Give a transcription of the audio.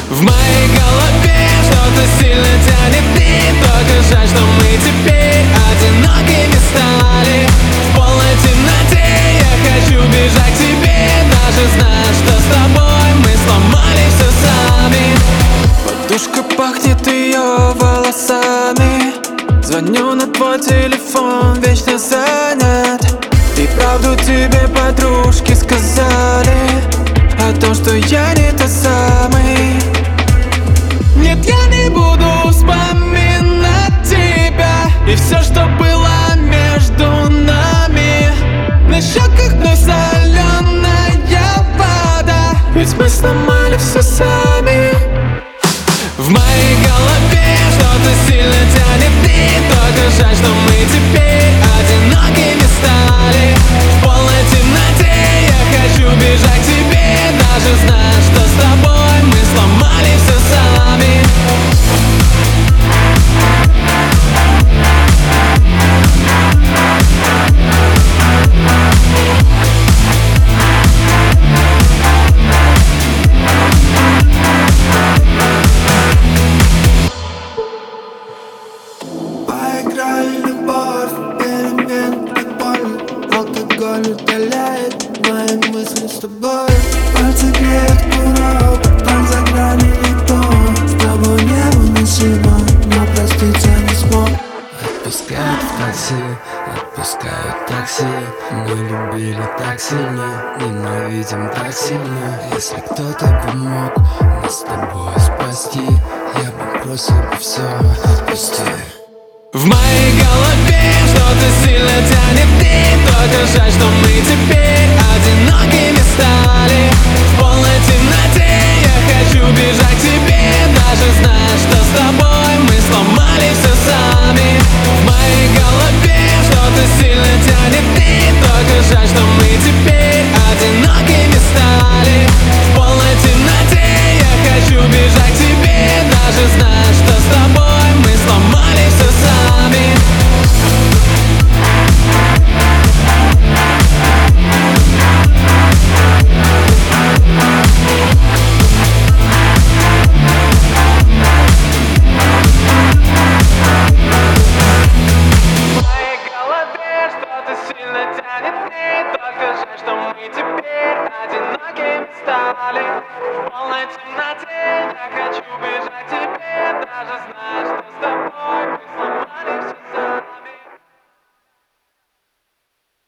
В моей голове что-то сильно тянет ты. Только жаль, что мы теперь одинокими стали. В полной темноте я хочу бежать к тебе, даже зная, что с тобой мы сломали все сами. Подушка пахнет ее волосами. Звоню на твой телефон, вечно занят. И правду тебе подружки сказали о том, что я не тот самый. Нет, я не буду вспоминать тебя и все, что было между нами. На щеках вновь соленая вода, ведь мы сломали все сами. В моей голове что-то сильно тянет ты. Только жаль, что мы теперь одинокими стали. В полной темноте я хочу бежать к тебе, даже зная, что с тобой мы сломали все сами. Поиграли любовь, перемен и боль. Алкоголь удаляет мои мысли с тобой. Пальцы греют курок, там за гранью никто. С тобой невыносимо, но проститься не смог. Отпускают в такси, отпускают такси. Мы любили так сильно, ненавидим так сильно. Если кто-то помог нас с тобой спасти, я бы бросил бы все, отпусти. В моей голове что-то сильно тянет ты. Только жаль, что мы теперь одинокими стали. В полной темноте я хочу бежать к тебе, даже зная, что с тобой мы сломали все сами. В моей голове что-то сильно тянет ты. Только жаль, что мы теперь одинокими стали. В полной темноте я хочу бежать к тебе, даже зная, что с тобой мы сломали все сами. В моей голове что-то сильно тянет ты. Только жаль, что мы теперь одинокими стали. В полной темноте я хочу бежать.